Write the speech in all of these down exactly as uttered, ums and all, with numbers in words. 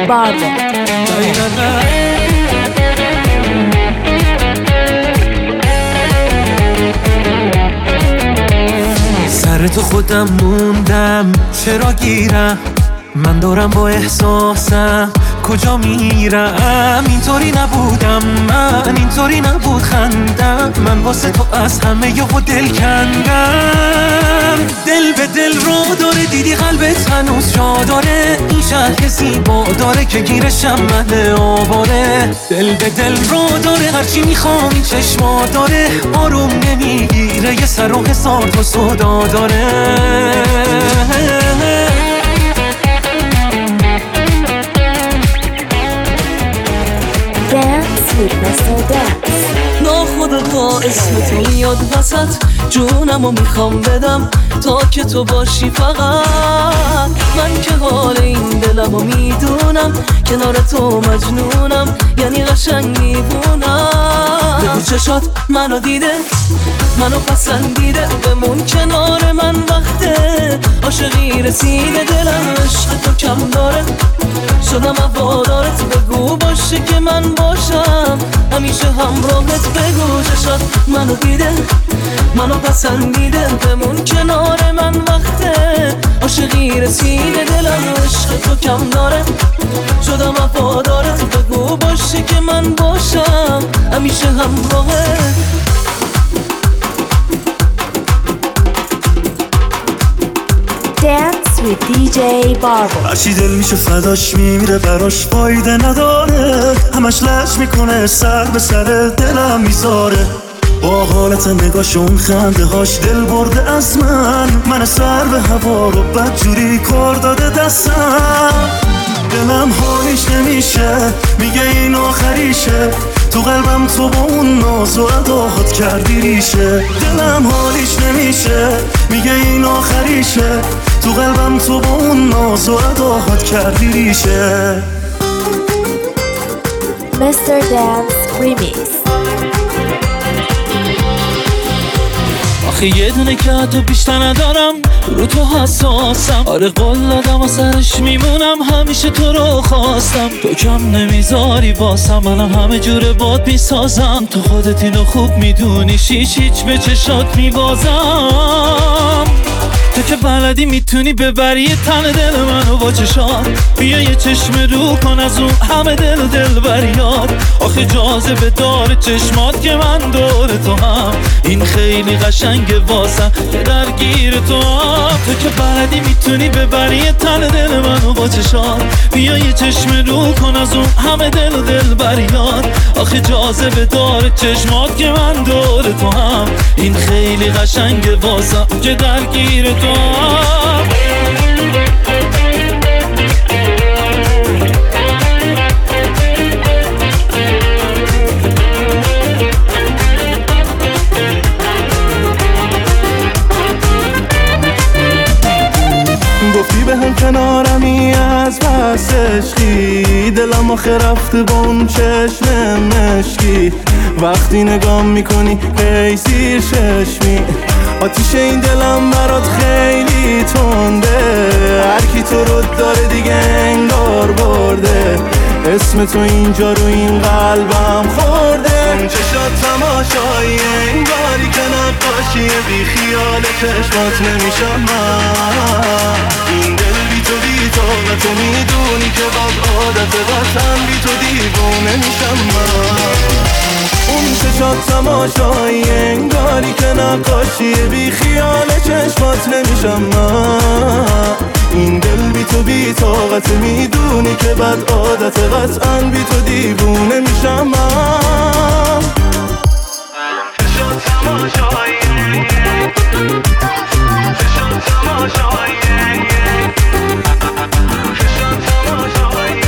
Barbo. سر تو خودم موندم چرا گیرم، من دارم با احساسم کجا میرم. اینطوری نبودم من، اینطوری نبود خندم، من واسه تو از همه یهو دل کندم. دل به دل رو داره، دیدی قلبت هنوز جا داره، این شهر زیبا داره که گیرشم من آواره. دل به دل رو داره، هرچی میخوام این چشما داره، آروم نمیگیره، یه سر و حسار تو صدا داره. Dance with mister Dance. ناخودآگاه اسم تو میاد وسط، جونمو میخوام بدم تا که تو باشی فقط. من که حال این دلمو میدونم، کنار تو مجنونم، یعنی قشنگ میبونم. بگو چشات منو دیده، منو پسندیده، بمون کنار من وقته. عاشقی رسیده، دلم عشق تو کم داره، شدم هوادارت. بگو باشه که من باشم همیشه همراهت. بگو چشات منو دیده، منو پسندیده، بمون کنار من وقته. عاشقی رسیده، دلم عشق تو کم داره، شدم وفادارت. بگو باشه که من باشم همیشه همراهت. Dance with دی جی Barbo. هرچی دل میشه فداش میمیره، براش فایده نداره، همش لش میکنه سر به سر دلم میذاره. با حالت نگاهشون خنده هاش دل برده از من، من سر به هوا رو بدجوری کار داده دستم. دلم حالیش نمیشه، میگه این آخریشه، تو قلبم تو با اون ناز و اداهات کردی ریشه. دلم حالیش نمیشه، میگه این آخریشه، تو قلبم تو با اون ناز و اداهات کردی ریشه. mister Dance Remix. آخه یه دونه که تو بیشتر ندارم، رو تو حساسم. آره قول دادم و سرش میمونم، همیشه تو رو خواستم. تو کم نمیذاری باسم، منم همه جوره باد میسازم. تو خودت اینو خوب میدونی، شیش هیچ به چشات میبازم. تو که بلدی میتونی ببری یه تن دل منو با چشات. بیا یه چشم رو کن از اون همه دل و دل بریاد. آخه جاذبه داره چشمات که من دور تو هم، این خیلی قشنگه واسم که درگیر تو هم. تو که بلدی میتونی ببری یه تن دل منو با چشات. بیا یه چشم رو کن از اون همه دل و دل بریاد. آخه جاذبه داره چشمات که من دور تو هم، این خیلی قشنگه واسم که درگیر تو هم. گفتی به هم کنارمی از بس عشقی، دلم آخه رفته با اون چشم مشکی. وقتی نگام میکنی هی زیر چشمی، آتیش این دلم برات خیلی تنده. هر کی تو رو داره دیگه انگار برده، اسم تو اینجا رو این قلبم خورده. اون چشات تماشایی انگاری که نقاشیه، بی خیال چشمات نمیشم من. این دل بی تو بی طاقت، تو میدونی که باد عادت قطعا بی تو دیوونه میشم من. اون چشات تماشایی انگاری که نقاشیه، بی خیال چشمات نمیشم من. این دل بی تو بی طاقت، میدونی که بد عادت قطعا بی تو دیوونه میشم من. چشات تماشایی چشات تماشایی چشات تماشایی.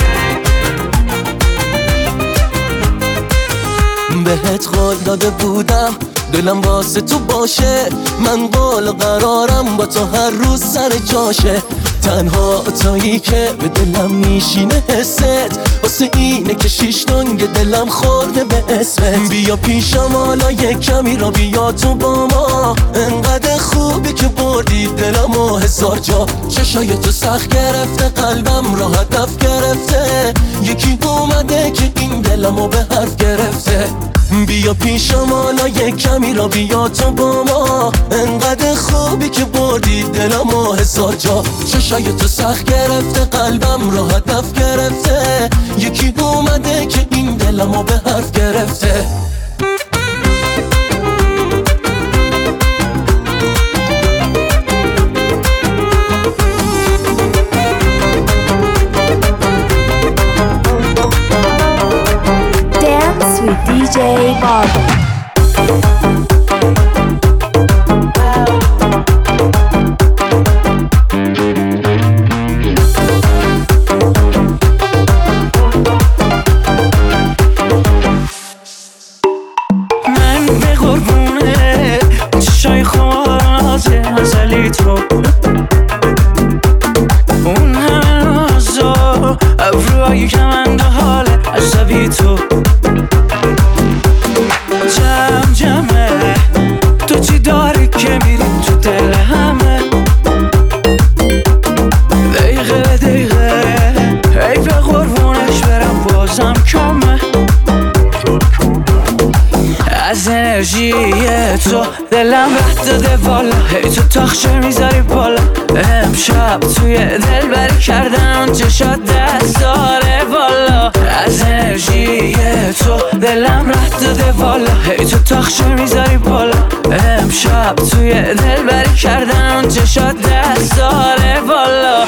بهت قول داده بودم دلم واسه تو باشه، من قول قرارم با تو هر روز سر جاشه. تنها تایی که به دلم میشینه حست، واسه اینه که شیش تنگ دلم خورده به اسمت. بیا پیشم حالا یک کمی را بیا تو با ما، انقدر خوبی که بردی دلم و حساب هزار جا. چشای تو سخت گرفته قلبم را هدف گرفته. یکی اومده که این دلمو به حرف گرفته. بیا پیشم حالا یک کمی را بیا تو با ما. انقدر خوبی که بردی دلمو هزار جا. چشای تو سخت گرفته قلبم را هدف گرفته. یکی اومده که این دلمو به حرف گرفته. Dance with دی جی Barbo. تو اون همه نازا ابروهای کمنده حال عصبی تو جمع جمعه تو چی داری که میری تو دل همه دقیقه دقیقه ای به قربونش برم بازم کمه از انرژی تو دلم رد داده والا. هی تو تاخچه میذاری بالا. امشب توی دل بری کردن چشات دست داره بالا. از انرژی تو دلم رد داده والا. هی تو تاخچه میذاری بالا. امشب توی دل بری کردن چشات دست داره بالا.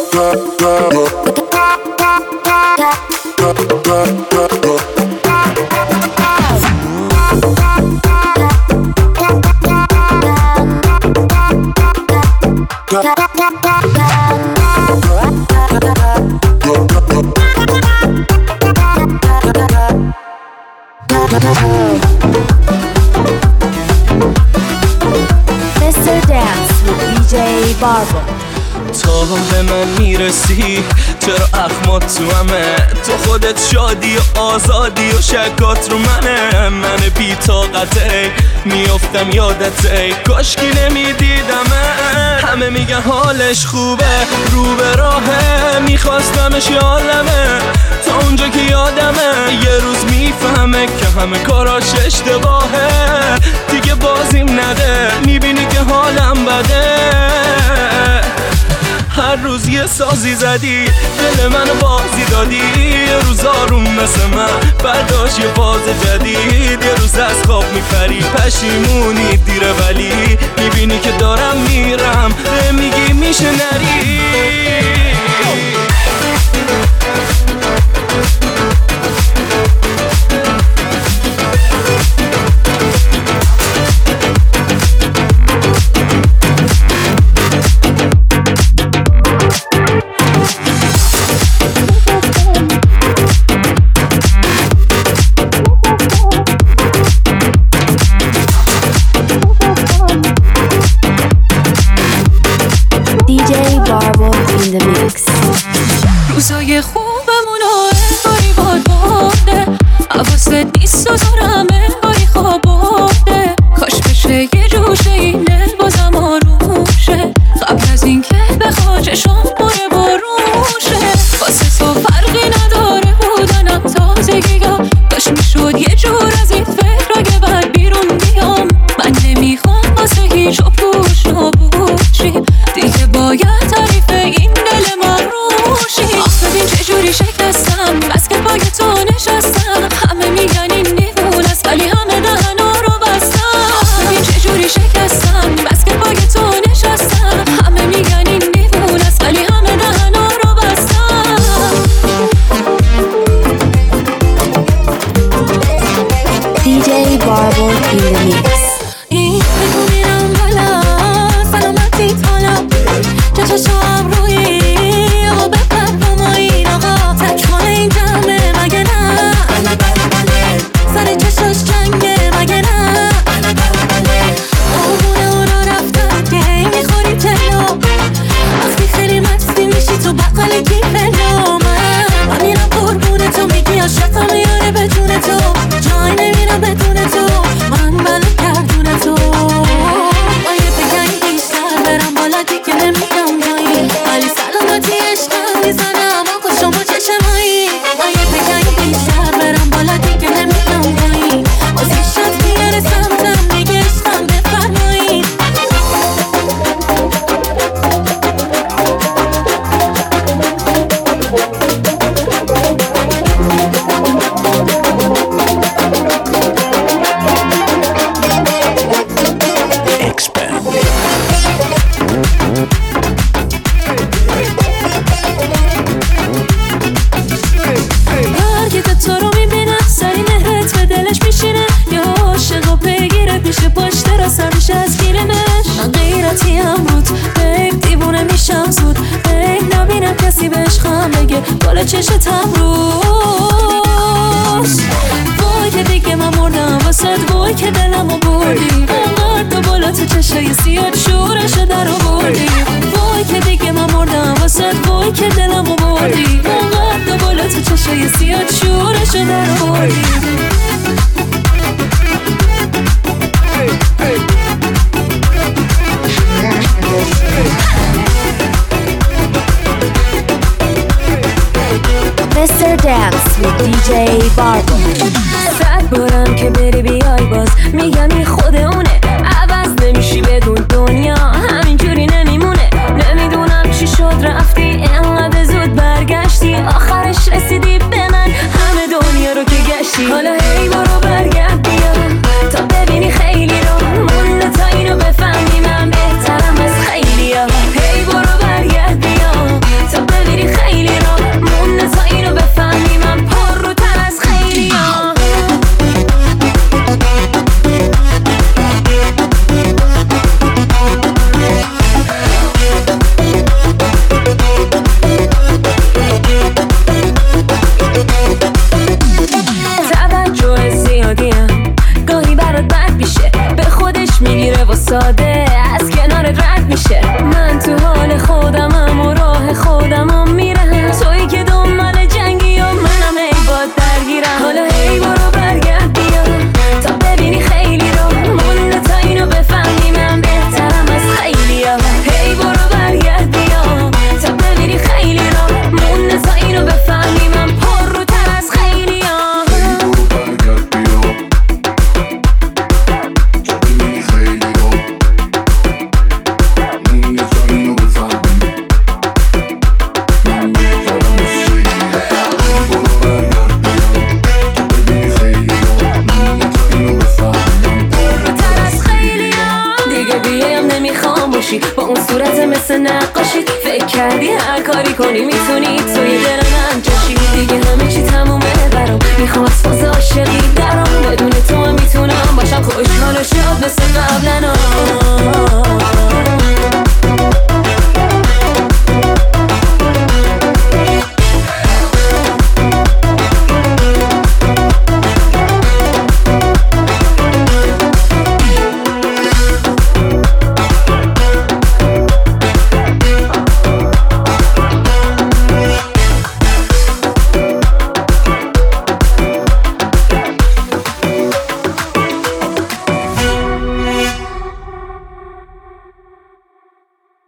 mister Dance with دی جی Barbo. تا به من میرسی چرا اخمات تو همه. تو خودت شادی و آزادی و شکات رو منه. من بی طاقته میافتم یادته. کاشکی نمیدیدمه. همه میگن حالش خوبه رو به راهه. میخواستمش یادمه تا اونجا که یادمه. یه روز میفهمه که همه کاراش اشتباهه. دیگه بازیم نده میبینی که حالم بده. هر روز یه سازی زدی دل منو بازی دادی. یه روز آروم مثل من برداشت یه فاز جدید. یه روز از خواب میپری پشیمونی دیره ولی میبینی که دارم میرم میگی میشه نری. دیگه بالا چشتم روز. وای که دیگه من مردم واسد، وای که دلمو بردی انقدر تو بالا تو چشای سیاد شورشو در آوردی. وای که دیگه من مردم واسد، وای که دلمو بردی انقدر تو بالا تو چشای سیاد شورشو در آوردی. Mister Dance with دی جی Barbo. صد بارم که بری بیای باز میگم این خود اونه، عوض نمیشی بدون دنیا همینجوری نمیمونه. نمیدونم چی شد رفتی اینقدر زود برگشتی، آخرش رسیدی به من همه دنیا رو که گشتی. حالا هی برو برگرد بیا تا ببینی خیلی رو مونده تا اینو بفهمی من بهترم از خیلی ها. هی برو برگرد بیا تا ببینی خیلی رو مونده تا اینو بفهمی من پر رو تر از خیلی ها. توجه زیادیم گاهی برات بد میشه، به خودش میگیره و ساده از کنارت رد میشه. من تو حال خودمم و راه خودمم میرم، تویی که دنبال جنگی و منم هی باد درگیرم. حالا هی برو برگرد بیا تا ببینی خیلی رو مونده تا اینو بفهمی من بهترم از خیلی ها. هی برو برگرد بیا تا ببینی خیلی رو مونده تا اینو بفهمی من پر رو تر از خیلی ها. با اون صورت مثل نقاشی فکر کردی هر کاری کنی میتونی توی دل من